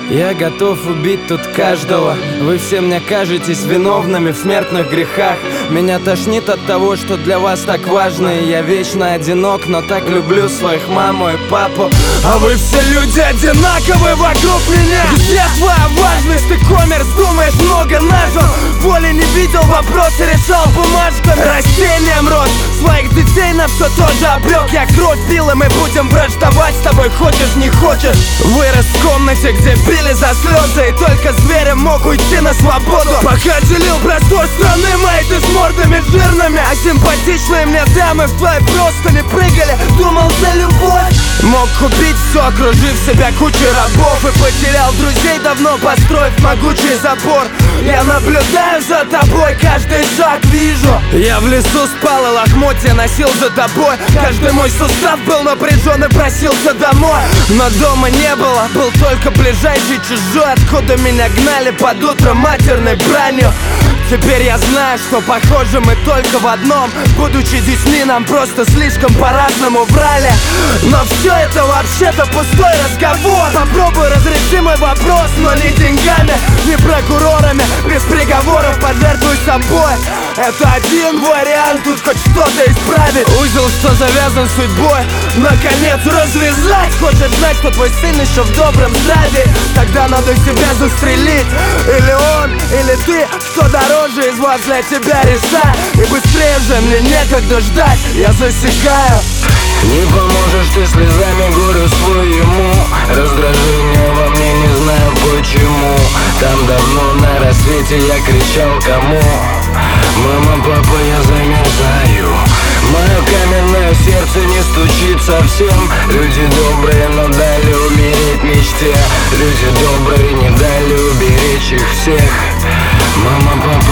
Я готов убить тут каждого. Вы все мне кажетесь виновными в смертных грехах. Меня тошнит от того, что для вас так важно. И я вечно одинок, но так люблю своих маму и папу. А вы все люди одинаковые вокруг меня. Где твоя важность? Ты коммерс, думаешь, много нажил. Воли не видел, вопросы решал бумажками. Растением рос, своих детей на все тоже обрек. Я кровь пил, и мы будем враждовать с тобой, хочешь не хочешь. Вырос в комнате, где били за слезы, и только зверем мог уйти на свободу. Пока делил простор страны моей, ты с мордами жирными. А симпатичные мне дамы в твои просто не прыгали. Думал за любовь. Мог купить все, окружив себя кучей рабов. И потерял друзей, давно построив могучий забор. Я наблюдаю за тобой, каждый шаг вижу. Я в лесу спал, и лохмотья носил за тобой. Каждый мой сустав был напряжен и просился домой. Но дома не было, был только ближайший чужой. Откуда меня гнали под утро матерной бранью. Теперь я знаю, что похожи мы только в одном. Будучи детьми, нам просто слишком по-разному врали. Но все это вообще-то пустой разговор. Попробуй разреши мой вопрос, но не деньгами, не прокурорами. Без приговоров пожертвуй собой. Это один вариант, тут хоть что-то исправить. Узел, что завязан судьбой, наконец развязать. Хочешь знать, что твой сын еще в добром здравии? Тогда надо себя застрелить. Или он, или ты, кто дороже из вас для тебя решай. И быстрее же, мне некогда ждать, я засекаю. Не поможешь ты слезами горю своему. Раздражение во мне, не знаю почему. Там давно на рассвете я кричал кому? Мама, папа, я замерзаю. Мое каменное сердце не стучит совсем. Люди добрые, но дали умереть мечте. Люди добрые, не дали уберечь их всех. Мама, папа,